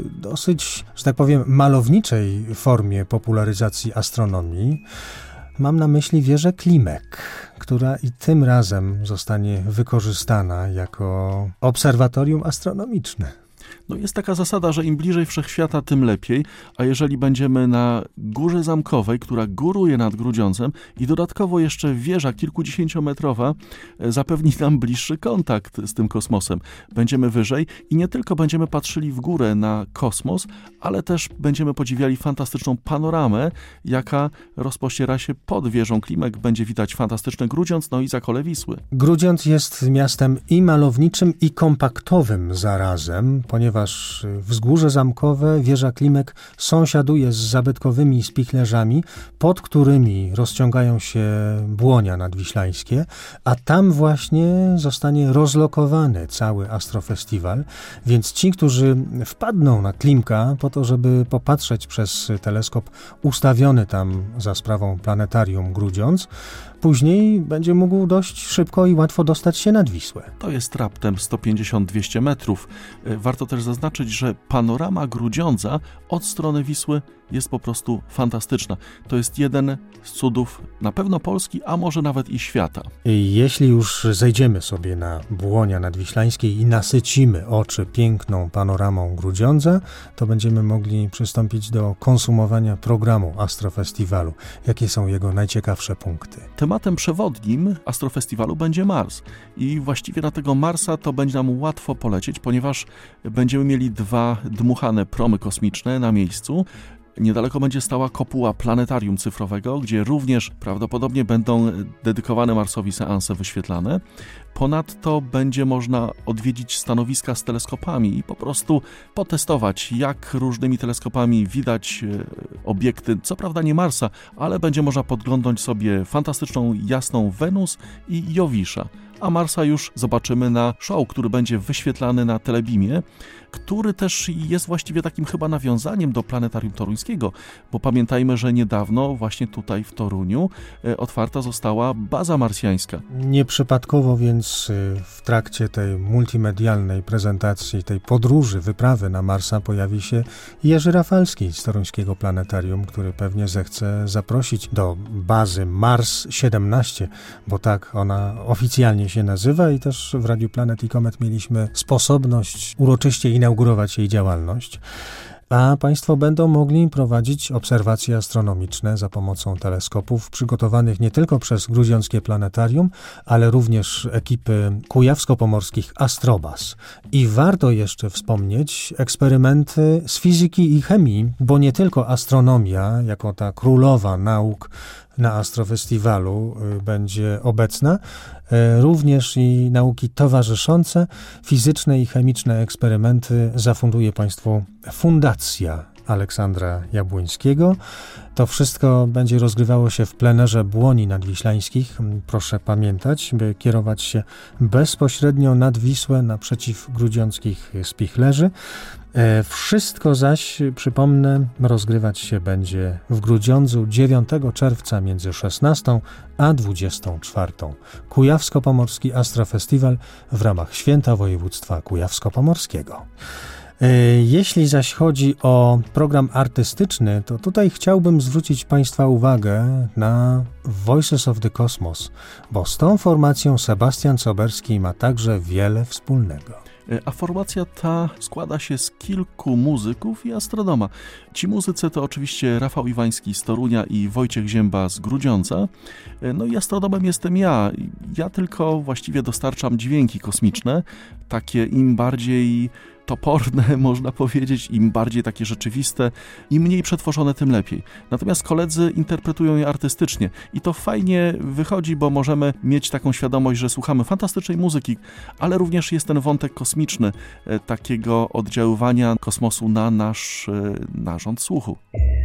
Speaker 2: dosyć, że tak powiem, malowniczej formie popularyzacji astronomii. Mam na myśli wieżę Klimek, która i tym razem zostanie wykorzystana jako obserwatorium astronomiczne.
Speaker 7: No jest taka zasada, że im bliżej wszechświata, tym lepiej, a jeżeli będziemy na Górze Zamkowej, która góruje nad Grudziądzem i dodatkowo jeszcze wieża kilkudziesięciometrowa zapewni nam bliższy kontakt z tym kosmosem. Będziemy wyżej i nie tylko będziemy patrzyli w górę na kosmos, ale też będziemy podziwiali fantastyczną panoramę, jaka rozpościera się pod wieżą Klimek. Będzie widać fantastyczny Grudziądz, no i zakole Wisły.
Speaker 2: Grudziądz jest miastem i malowniczym, i kompaktowym zarazem, ponieważ wzgórze zamkowe, wieża Klimek sąsiaduje z zabytkowymi spichlerzami, pod którymi rozciągają się Błonia nadwiślańskie, a tam właśnie zostanie rozlokowany cały astrofestiwal, więc ci, którzy wpadną na Klimka po to, żeby popatrzeć przez teleskop ustawiony tam za sprawą planetarium Grudziądz, później będzie mógł dość szybko i łatwo dostać się nad Wisłę.
Speaker 7: To jest raptem sto pięćdziesiąt do dwustu metrów. Warto też zaznaczyć, że panorama Grudziądza od strony Wisły jest po prostu fantastyczna. To jest jeden z cudów na pewno Polski, a może nawet i świata.
Speaker 2: Jeśli już zejdziemy sobie na Błonia nadwiślańskiej i nasycimy oczy piękną panoramą Grudziądza, to będziemy mogli przystąpić do konsumowania programu Astrofestiwalu. Jakie są jego najciekawsze punkty?
Speaker 7: Tematem przewodnim Astrofestiwalu będzie Mars i właściwie na tego Marsa to będzie nam łatwo polecieć, ponieważ będziemy mieli dwa dmuchane promy kosmiczne na miejscu. Niedaleko będzie stała kopuła planetarium cyfrowego, gdzie również prawdopodobnie będą dedykowane Marsowi seanse wyświetlane. Ponadto będzie można odwiedzić stanowiska z teleskopami i po prostu potestować, jak różnymi teleskopami widać obiekty, co prawda nie Marsa, ale będzie można podglądnąć sobie fantastyczną, jasną Wenus i Jowisza. A Marsa już zobaczymy na show, który będzie wyświetlany na Telebimie, który też jest właściwie takim chyba nawiązaniem do Planetarium Toruńskiego, bo pamiętajmy, że niedawno właśnie tutaj w Toruniu otwarta została baza marsjańska.
Speaker 2: Nieprzypadkowo więc w trakcie tej multimedialnej prezentacji, tej podróży, wyprawy na Marsa pojawi się Jerzy Rafalski z Toruńskiego Planetarium, który pewnie zechce zaprosić do bazy Mars siedemnaście, bo tak ona oficjalnie się nazywa i też w Radiu Planet i Komet mieliśmy sposobność uroczyście inaugurować jej działalność. A Państwo będą mogli prowadzić obserwacje astronomiczne za pomocą teleskopów przygotowanych nie tylko przez Grudziąckie Planetarium, ale również ekipy kujawsko-pomorskich Astrobaz. I warto jeszcze wspomnieć eksperymenty z fizyki i chemii, bo nie tylko astronomia, jako ta królowa nauk na Astrofestiwalu będzie obecna, również i nauki towarzyszące, fizyczne i chemiczne eksperymenty zafunduje Państwu Fundacja Aleksandra Jabłońskiego. To wszystko będzie rozgrywało się w plenerze Błoni Nadwiślańskich. Proszę pamiętać, by kierować się bezpośrednio nad Wisłę naprzeciw grudziąckich spichlerzy. Wszystko zaś, przypomnę, rozgrywać się będzie w Grudziądzu dziewiątego czerwca między szesnastą a dwudziestą czwartą. Kujawsko-Pomorski Astrofestiwal w ramach Święta Województwa Kujawsko-Pomorskiego. Jeśli zaś chodzi o program artystyczny, to tutaj chciałbym zwrócić Państwa uwagę na Voices of the Cosmos, bo z tą formacją Sebastian Soberski ma także wiele wspólnego.
Speaker 7: A formacja ta składa się z kilku muzyków i astronoma. Ci muzycy to oczywiście Rafał Iwański z Torunia i Wojciech Zięba z Grudziądza. No i astronomem jestem ja. Ja tylko właściwie dostarczam dźwięki kosmiczne, takie im bardziej toporne, można powiedzieć, im bardziej takie rzeczywiste, im mniej przetworzone, tym lepiej. Natomiast koledzy interpretują je artystycznie i to fajnie wychodzi, bo możemy mieć taką świadomość, że słuchamy fantastycznej muzyki, ale również jest ten wątek kosmiczny, takiego oddziaływania kosmosu na nasz narząd słuchu.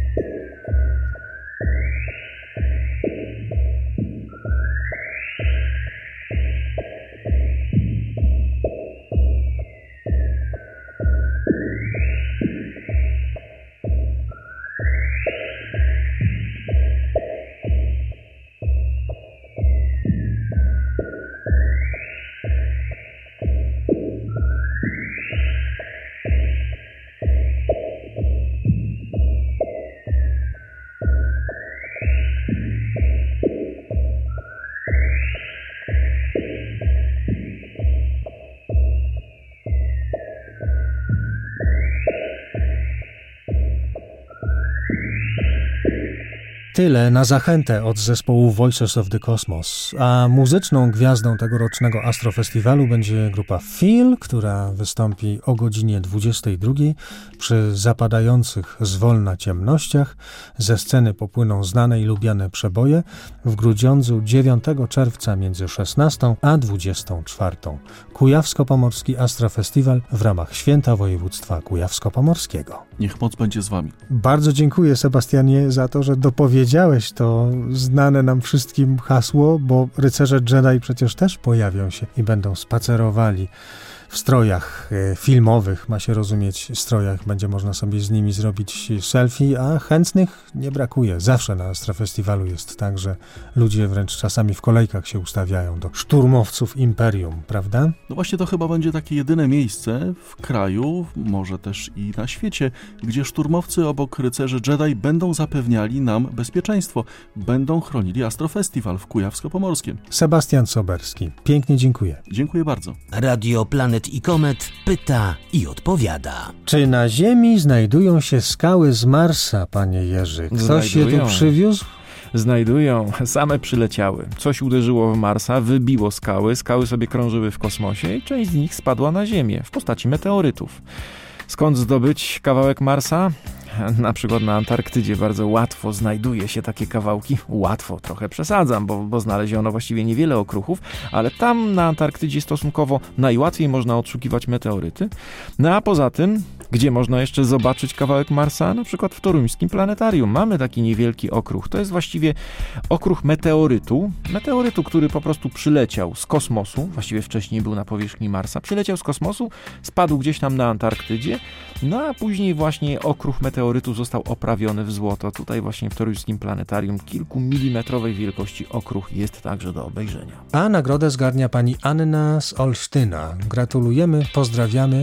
Speaker 2: Tyle na zachętę od zespołu Voices of the Cosmos, a muzyczną gwiazdą tegorocznego Astrofestiwalu będzie grupa Feel, która wystąpi o godzinie dwudziestej drugiej przy zapadających zwolna ciemnościach. Ze sceny popłyną znane i lubiane przeboje w Grudziądzu dziewiątego czerwca między szesnastą a dwudziestą czwartą. Kujawsko-Pomorski Astrofestiwal w ramach Święta Województwa Kujawsko-Pomorskiego.
Speaker 7: Niech moc będzie z wami.
Speaker 2: Bardzo dziękuję, Sebastianie, za to, że dopowiedziałeś to znane nam wszystkim hasło, bo rycerze Jedi przecież też pojawią się i będą spacerowali w strojach filmowych, ma się rozumieć, strojach, będzie można sobie z nimi zrobić selfie, a chętnych nie brakuje. Zawsze na Astrofestiwalu jest tak, że ludzie wręcz czasami w kolejkach się ustawiają do szturmowców Imperium, prawda?
Speaker 7: No właśnie to chyba będzie takie jedyne miejsce w kraju, może też i na świecie, gdzie szturmowcy obok rycerzy Jedi będą zapewniali nam bezpieczeństwo, będą chronili Astrofestiwal w Kujawsko-Pomorskiem.
Speaker 2: Sebastian Soberski, pięknie dziękuję.
Speaker 7: Dziękuję bardzo.
Speaker 1: Radio Planet i Komet pyta i odpowiada.
Speaker 2: Czy na Ziemi znajdują się skały z Marsa, panie Jerzy? Ktoś je tu przywiózł?
Speaker 3: Znajdują, same przyleciały. Coś uderzyło w Marsa, wybiło skały, skały sobie krążyły w kosmosie i część z nich spadła na Ziemię w postaci meteorytów. Skąd zdobyć kawałek Marsa? Na przykład na Antarktydzie bardzo łatwo znajduje się takie kawałki. Łatwo, trochę przesadzam, bo, bo znaleziono właściwie niewiele okruchów, ale tam na Antarktydzie stosunkowo najłatwiej można odszukiwać meteoryty. No a poza tym, gdzie można jeszcze zobaczyć kawałek Marsa? Na przykład w toruńskim planetarium. Mamy taki niewielki okruch. To jest właściwie okruch meteorytu. Meteorytu, który po prostu przyleciał z kosmosu, właściwie wcześniej był na powierzchni Marsa, przyleciał z kosmosu, spadł gdzieś tam na Antarktydzie, no a później właśnie okruch meteorytu został oprawiony w złoto. Tutaj właśnie w toruńskim planetarium kilkumilimetrowej wielkości okruch jest także do obejrzenia.
Speaker 2: A nagrodę zgarnia pani Anna z Olsztyna. Gratulujemy, pozdrawiamy.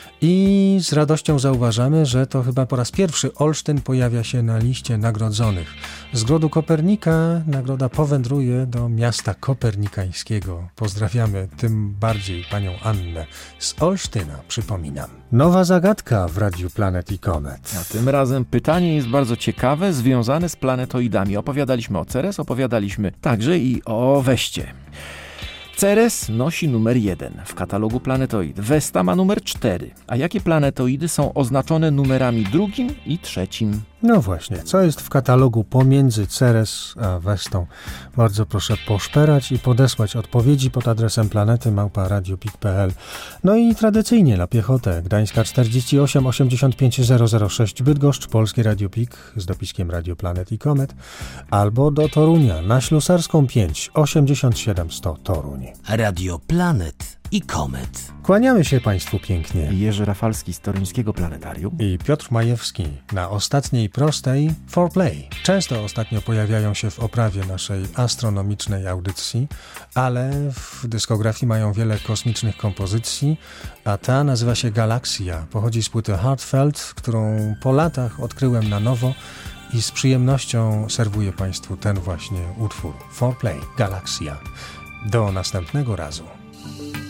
Speaker 2: I z radością zauważamy, że to chyba po raz pierwszy Olsztyn pojawia się na liście nagrodzonych. Z Grodu Kopernika nagroda powędruje do miasta kopernikańskiego. Pozdrawiamy tym bardziej panią Annę z Olsztyna, przypominam. Nowa zagadka w Radiu Planet i Komet.
Speaker 3: A tym razem pytanie jest bardzo ciekawe, związane z planetoidami. Opowiadaliśmy o Ceres, opowiadaliśmy także i o Weście. Ceres nosi numer jeden w katalogu planetoid, Vesta ma numer cztery. A jakie planetoidy są oznaczone numerami drugim i trzecim?
Speaker 2: No właśnie, co jest w katalogu pomiędzy Ceres a Vestą? Bardzo proszę poszperać i podesłać odpowiedzi pod adresem planety małpa radiopik kropka p l. No i tradycyjnie na piechotę Gdańska czterdzieści osiem osiemdziesiąt pięć zero zero sześć Bydgoszcz, Polskie Radio Pik z dopiskiem Radio Planet i Komet, albo do Torunia na Ślusarską pięć osiemdziesiąt siedem sto Toruń.
Speaker 1: Radio Planet i Komet.
Speaker 2: Kłaniamy się Państwu pięknie.
Speaker 3: Jerzy Rafalski z toruńskiego planetarium
Speaker 2: I Piotr Majewski na ostatniej prostej four play. Często ostatnio pojawiają się w oprawie naszej astronomicznej audycji, ale w dyskografii mają wiele kosmicznych kompozycji, a ta nazywa się Galaxia. Pochodzi z płyty Heartfelt, którą po latach odkryłem na nowo i z przyjemnością serwuję Państwu ten właśnie utwór. four play, Galaxia. Do następnego razu.